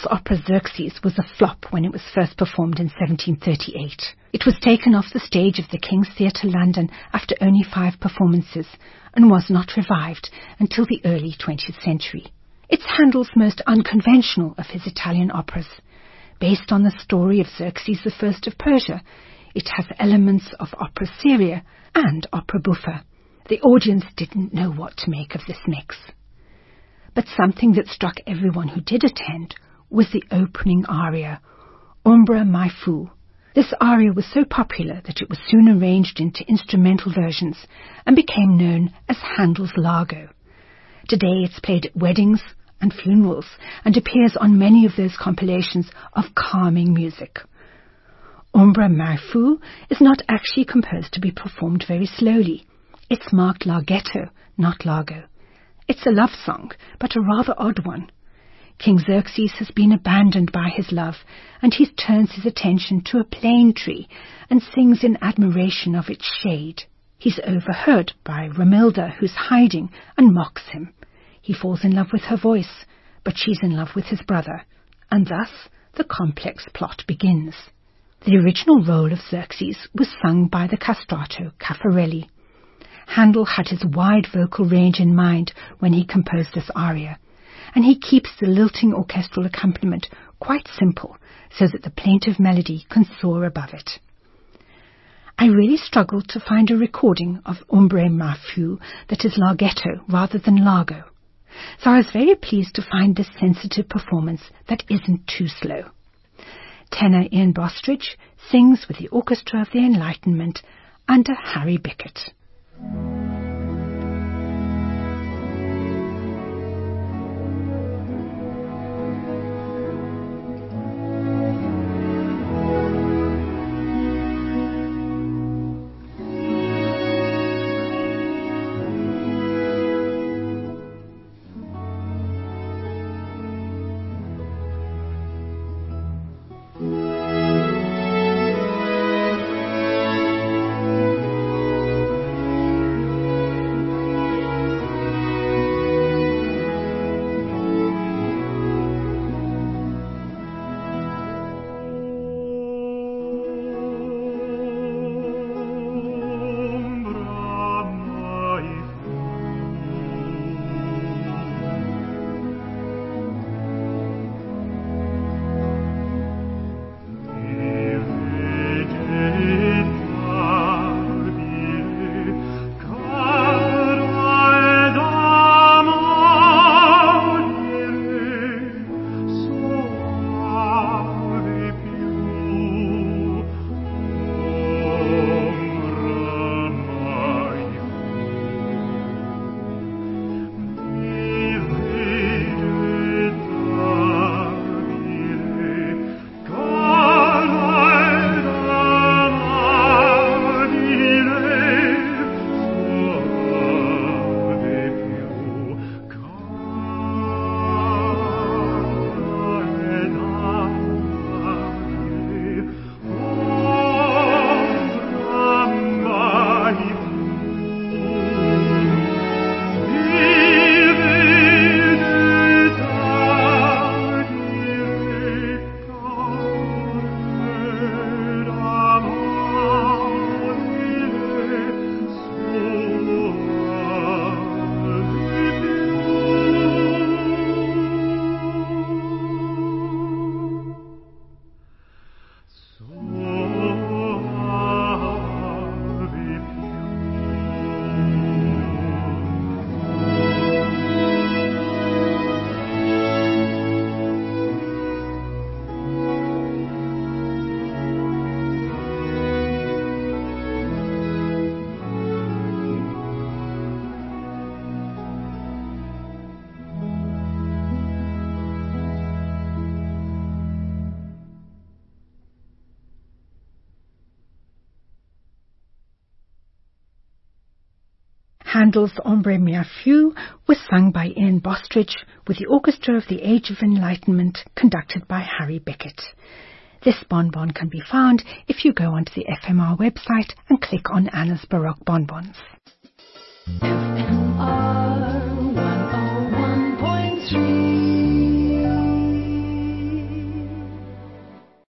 Handel's opera Xerxes was a flop when it was first performed in 1738. It was taken off the stage of the King's Theatre, London, after only 5 performances, and was not revived until the early 20th century. It's Handel's most unconventional of his Italian operas. Based on the story of Xerxes I of Persia, it has elements of opera seria and opera buffa. The audience didn't know what to make of this mix. But something that struck everyone who did attend was the opening aria, Ombra mai fu. This aria was so popular that it was soon arranged into instrumental versions and became known as Handel's Largo. Today it's played at weddings and funerals and appears on many of those compilations of calming music. Ombra mai fu is not actually composed to be performed very slowly. It's marked larghetto, not largo. It's a love song, but a rather odd one. King Xerxes has been abandoned by his love, and he turns his attention to a plane tree and sings in admiration of its shade. He's overheard by Romilda, who's hiding, and mocks him. He falls in love with her voice, but she's in love with his brother, and thus the complex plot begins. The original role of Xerxes was sung by the castrato Caffarelli. Handel had his wide vocal range in mind when he composed this aria, and he keeps the lilting orchestral accompaniment quite simple so that the plaintive melody can soar above it. I really struggled to find a recording of Ombra mai fu that is larghetto rather than largo, so I was very pleased to find this sensitive performance that isn't too slow. Tenor Ian Bostridge sings with the Orchestra of the Enlightenment under Harry Bickett. Handel's Ombra mai fu was sung by Ian Bostridge with the Orchestra of the Age of Enlightenment conducted by Harry Bickett. This bonbon can be found if you go onto the FMR website and click on Anna's Baroque Bonbons.